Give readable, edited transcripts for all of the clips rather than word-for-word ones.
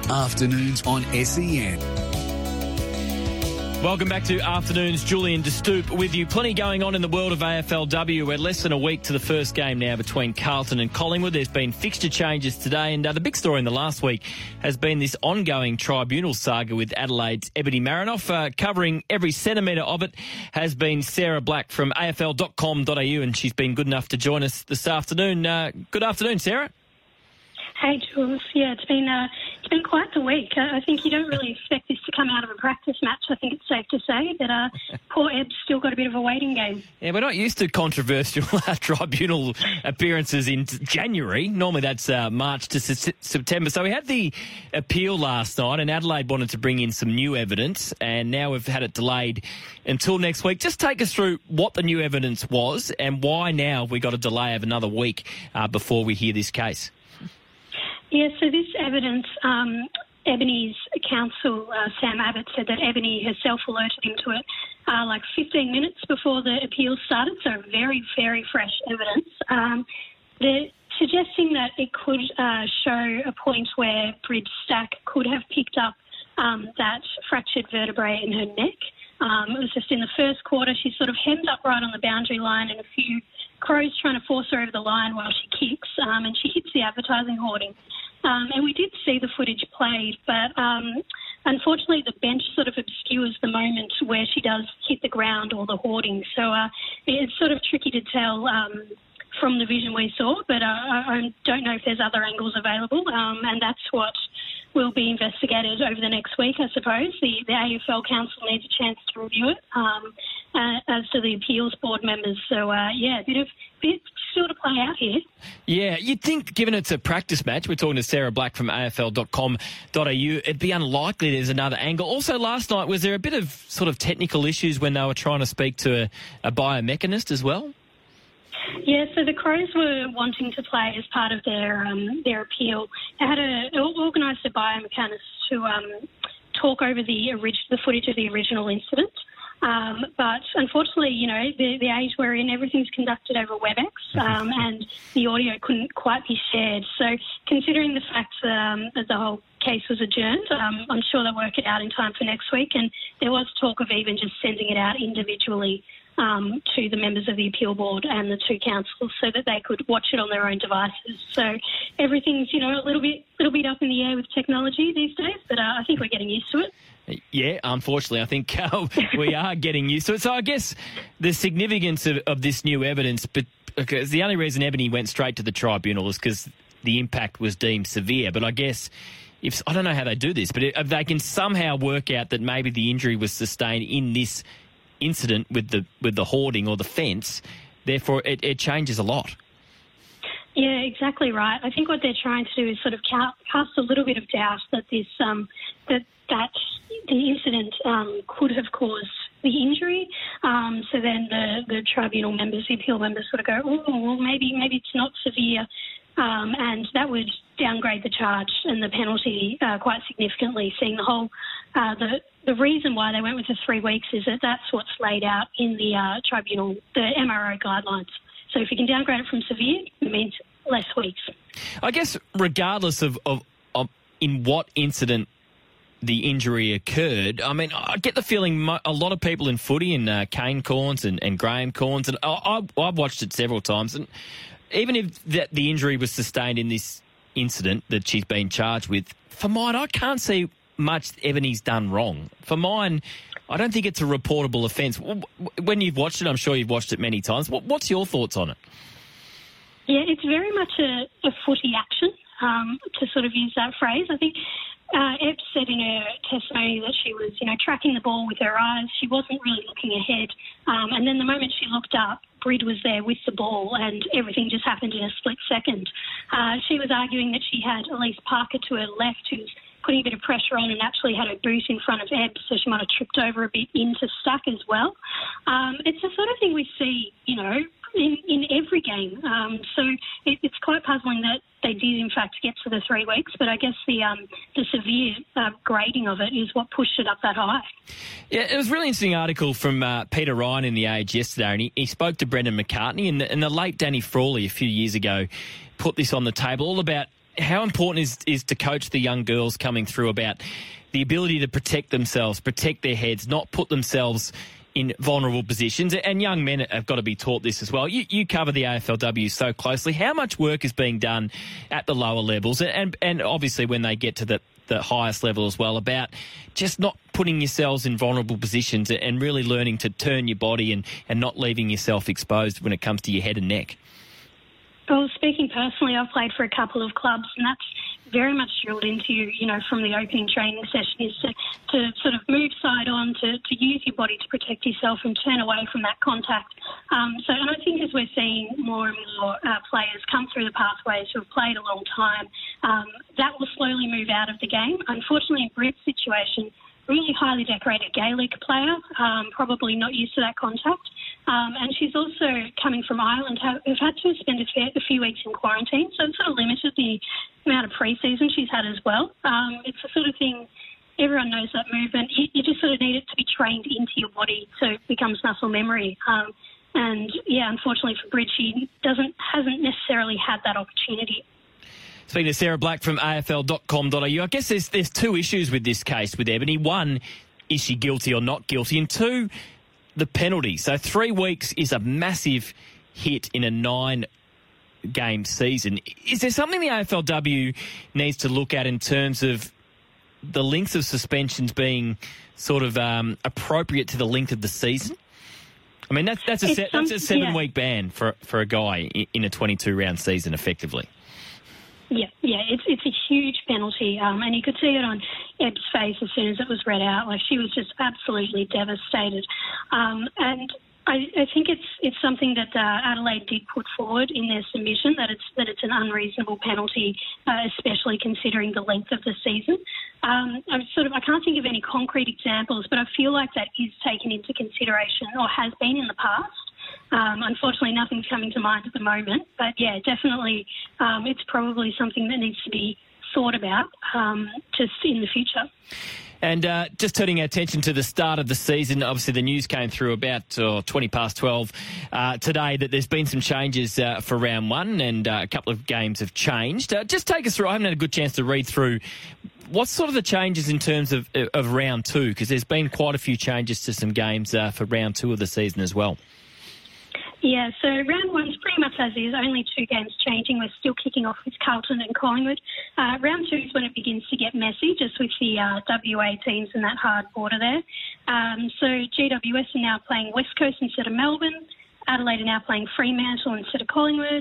Afternoons on SEN. Welcome back to Afternoons. Julian De Stoop with you. Plenty going on in the world of AFLW. We're less than a week to the first game now between Carlton and Collingwood. There's been fixture changes today, and the big story in the last week has been this ongoing tribunal saga with Adelaide's Ebony Marinoff. Covering every centimetre of it has been Sarah Black from AFL.com.au, and she's been good enough to join us this afternoon. Good afternoon, Sarah. Hey, Jules. Yeah, it's been quite the week. I think you don't really expect this to come out of a practice match. I think it's safe to say that poor Eb's still got a bit of a waiting game. Yeah, we're not used to controversial tribunal appearances in January. Normally that's March to September. So we had the appeal last night, and Adelaide wanted to bring in some new evidence, and now we've had it delayed until next week. Just take us through what the new evidence was and why now we got a delay of another week before we hear this case. Yeah, so this evidence, Ebony's counsel, Sam Abbott, said that Ebony herself alerted him to it like 15 minutes before the appeal started, so very, very fresh evidence. They're suggesting that it could show a point where Brid Stack could have picked up that fractured vertebrae in her neck. It was just in the first quarter. She sort of hemmed up right on the boundary line, and a few crows trying to force her over the line while she kicks, and she hits the advertising hoarding. And we did see the footage played, but unfortunately the bench sort of obscures the moment where she does hit the ground or the hoarding. So it's sort of tricky to tell from the vision we saw, but I don't know if there's other angles available, and that's what will be investigated over the next week, I suppose. The AFL Council needs a chance to review it, as do the appeals board members. So, a bit still to play out here. Yeah, you'd think, given it's a practice match, we're talking to Sarah Black from AFL.com.au, it'd be unlikely there's another angle. Also, last night, was there a bit of sort of technical issues when they were trying to speak to a biomechanist as well? Yeah, so the Crows were wanting to play as part of their appeal. They had organised a biomechanist to talk over the footage of the original incident. But unfortunately, the age we're in, everything's conducted over WebEx, and the audio couldn't quite be shared. So considering the fact that the whole case was adjourned, I'm sure they'll work it out in time for next week. And there was talk of even just sending it out individually to the members of the appeal board and the two councils so that they could watch it on their own devices. So everything's, a little bit up in the air with technology these days, but I think we're getting used to it. Yeah, unfortunately, I think we are getting used to it. So I guess the significance of this new evidence, because the only reason Ebony went straight to the tribunal is because the impact was deemed severe. But I guess, I don't know how they do this, but if they can somehow work out that maybe the injury was sustained in this incident with the hoarding or the fence, therefore it changes a lot. Yeah, exactly right. I think what they're trying to do is sort of cast a little bit of doubt that this that the incident could have caused the injury. So then the tribunal members, the appeal members, sort of go, well, maybe it's not severe, and that would downgrade the charge and the penalty quite significantly. Seeing the whole the reason why they went with the 3 weeks is that that's what's laid out in the tribunal, the MRO guidelines. So if you can downgrade it from severe, it means less weeks. I guess regardless of in what incident the injury occurred, I mean, I get the feeling a lot of people in footy, and Kane Corns and Graham Corns, and I've watched it several times, and even if the injury was sustained in this incident that she's been charged with, for mine, I can't see much Ebony's done wrong. For mine, I don't think it's a reportable offence. When you've watched it, I'm sure you've watched it many times. What's your thoughts on it? Yeah, it's very much a footy action, to sort of use that phrase. I think Eb said in her testimony that she was, tracking the ball with her eyes. She wasn't really looking ahead. And then the moment she looked up, Brid was there with the ball, and everything just happened in a split second. She was arguing that she had Elise Parker to her left, who's putting a bit of pressure on and actually had her boot in front of Eb, so she might have tripped over a bit into Stack as well. It's the sort of thing we see, in every game. So it's quite puzzling that they did, in fact, get to the 3 weeks, but I guess the severe grading of it is what pushed it up that high. Yeah, it was a really interesting article from Peter Ryan in The Age yesterday, and he spoke to Brendan McCartney, and the late Danny Frawley a few years ago put this on the table, all about how important is to coach the young girls coming through about the ability to protect themselves, protect their heads, not put themselves in vulnerable positions? And young men have got to be taught this as well. You cover the AFLW so closely. How much work is being done at the lower levels and obviously when they get to the highest level as well about just not putting yourselves in vulnerable positions and really learning to turn your body and not leaving yourself exposed when it comes to your head and neck? Well, speaking personally, I've played for a couple of clubs, and that's very much drilled into you, from the opening training session, is to sort of move side on, to use your body to protect yourself and turn away from that contact. And I think as we're seeing more and more players come through the pathways who have played a long time, that will slowly move out of the game. Unfortunately, in Brit's situation, really highly decorated Gaelic player, probably not used to that contact. And she's also coming from Ireland, who've had to spend a few weeks in quarantine, so it's sort of limited the amount of pre-season she's had as well. It's the sort of thing, everyone knows that movement. You just sort of need it to be trained into your body so it becomes muscle memory. And yeah, unfortunately for Brit, she hasn't necessarily had that opportunity. Speaking to Sarah Black from AFL.com.au, I guess there's two issues with this case with Ebony. One, is she guilty or not guilty? And two, the penalty. So 3 weeks is a massive hit in a 9-game season. Is there something the AFLW needs to look at in terms of the length of suspensions being sort of appropriate to the length of the season? I mean, that's a 7-week ban for a guy in a 22-round season, effectively. Yeah, it's a huge penalty, and you could see it on Eb's face as soon as it was read out. Like, she was just absolutely devastated, and I think it's something that Adelaide did put forward in their submission, that it's an unreasonable penalty, especially considering the length of the season. I can't think of any concrete examples, but I feel like that is taken into consideration or has been in the past. Unfortunately, nothing's coming to mind at the moment, but yeah, definitely it's probably something that needs to be thought about just in the future. And just turning our attention to the start of the season, obviously the news came through about 20 past 12 today that there's been some changes for round one and a couple of games have changed. Just take us through. I haven't had a good chance to read through what's sort of the changes in terms of round two, because there's been quite a few changes to some games for round two of the season as well. Yeah, so round one's pretty much as is, only 2 games changing. We're still kicking off with Carlton and Collingwood. Round two is when it begins to get messy, just with the WA teams and that hard border there. So GWS are now playing West Coast instead of Melbourne. Adelaide are now playing Fremantle instead of Collingwood.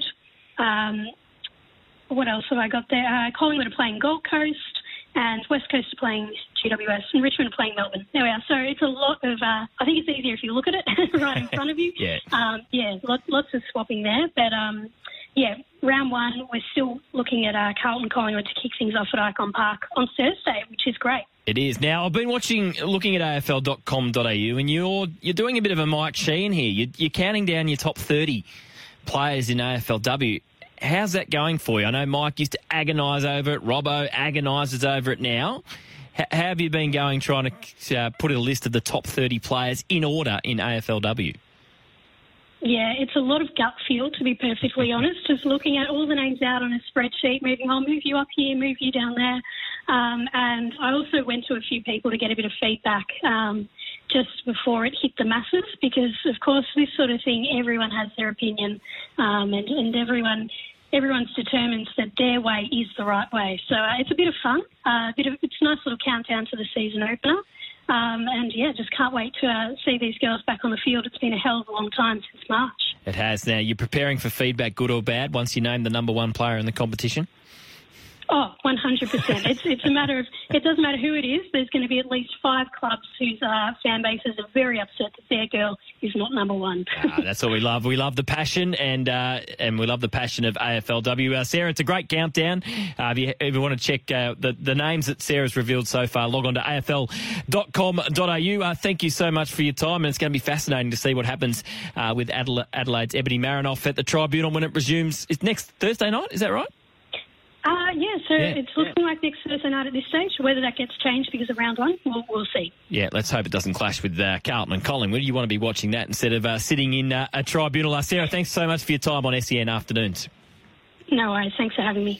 What else have I got there? Collingwood are playing Gold Coast, and West Coast are playing GWS, and Richmond are playing Melbourne. There we are. So it's a lot of, I think it's easier if you look at it right in front of you. Yeah. Lots of swapping there. But, round one, we're still looking at Carlton Collingwood to kick things off at Icon Park on Thursday, which is great. It is. Now, I've been looking at AFL.com.au, and you're doing a bit of a Mike Sheehan here. You're counting down your top 30 players in AFLW. How's that going for you? I know Mike used to agonise over it. Robbo agonises over it now. How have you been going trying to put a list of the top 30 players in order in AFLW? Yeah, it's a lot of gut feel, to be perfectly honest. Just looking at all the names out on a spreadsheet, I'll move you up here, move you down there. And I also went to a few people to get a bit of feedback just before it hit the masses, because, of course, this sort of thing, everyone has their opinion, and everyone's determined that their way is the right way. So it's a bit of fun, it's a nice little countdown to the season opener. Just can't wait to see these girls back on the field. It's been a hell of a long time since March. It has. Now, you're preparing for feedback, good or bad, once you name the number one player in the competition? Oh, 100%. It's a matter of, it doesn't matter who it is, there's going to be at least 5 clubs whose fan bases are very upset that their girl is not number one. That's what we love. We love the passion and we love the passion of AFLW. Sarah, it's a great countdown. If you want to check the names that Sarah's revealed so far, log on to afl.com.au. Thank you so much for your time, and it's going to be fascinating to see what happens with Adelaide's Ebony Marinoff at the Tribunal when it resumes. It's next Thursday night, is that right? It's looking like next Thursday night at this stage. Whether that gets changed because of round one, we'll see. Yeah, let's hope it doesn't clash with Carlton and Collingwood. You want to be watching that instead of sitting in a tribunal. Sarah, thanks so much for your time on SEN Afternoons. No worries. Thanks for having me.